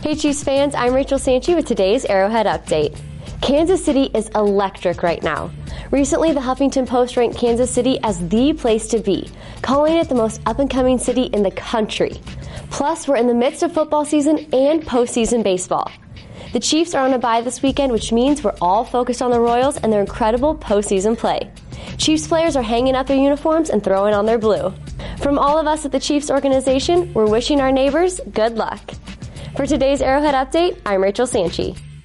Hey Chiefs fans, I'm Rachel Sanchi with today's Arrowhead Update. Kansas City is electric right now. Recently, the Huffington Post ranked Kansas City as the place to be, calling it the most up-and-coming city in the country. Plus, we're in the midst of football season and postseason baseball. The Chiefs are on a bye this weekend, which means we're all focused on the Royals and their incredible postseason play. Chiefs players are hanging up their uniforms and throwing on their blue. From all of us at the Chiefs organization, we're wishing our neighbors good luck. For today's Arrowhead Update, I'm Rachel Sanchi.